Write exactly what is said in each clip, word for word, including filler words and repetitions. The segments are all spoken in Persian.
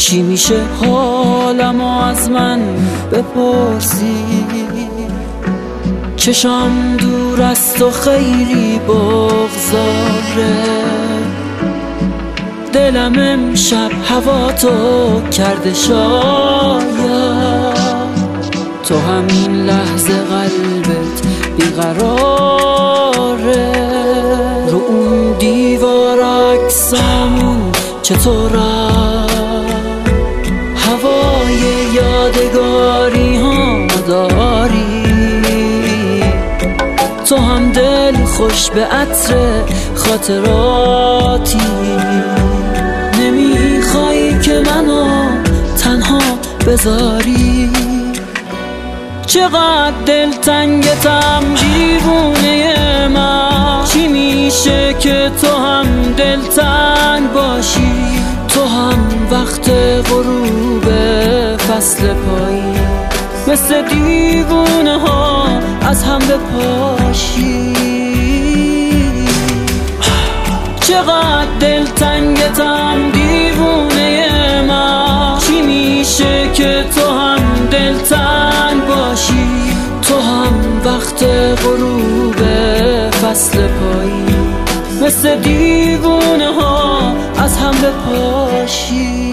چی میشه حالمو از من بپرسی؟ چشم دور است و خیلی بغضاره، دلم امشب هوا تو کرده شاید تو همین لحظه قلبت بیقراره. رو اون دیوار عکسامون چطوره؟ هوای یادگاری ها داری؟ تو هم دل خوش به عطر خاطراتی، نمیخوای که منو تنها بذاری؟ چقدر دلتنگتم دیوونه من، چی میشه که تو هم دلتنگ باشی؟ تو هم وقت غروب فصل پایین مثل دیوونه ها از هم بپاشی. چقدر دلتنگتم دیوونه من، چی میشه که تو هم دلتنگ باشی؟ تو هم وقت غروب فصل پایین مثل دیوونه ها از هم بپاشی.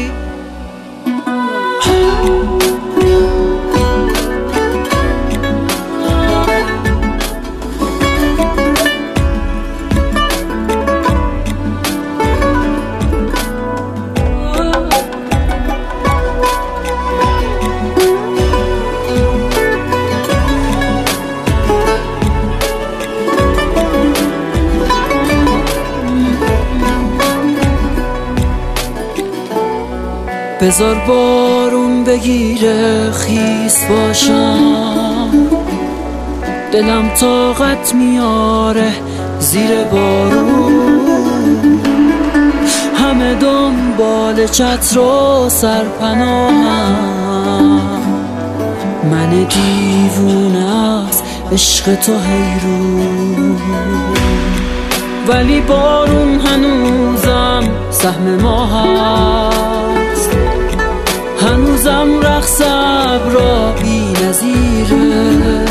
بذار بارون بگیره خیس باشم، دلم طاقت میاره زیر بارون. همه دنبال چتر و سرپناهم، من دیوونه از عشق تو حیرون. ولی بارون هنوزم سهم ما هست، هنوزم رقص ابرا بی نظیره.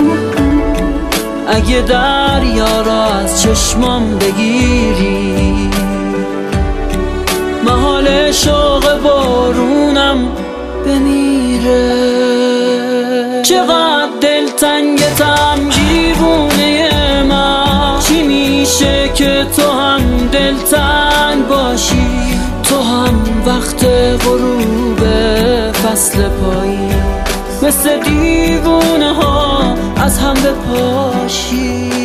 اگه دریا را از چشمام بگیری، محال شوق بارونم بمیره. چقدر دلتنگتم دیوونه من، چی میشه که تو هم دلتنگ باشی؟ تو هم وقت غروب فصل پایین مثل دیوونه ها از هم بپاشی.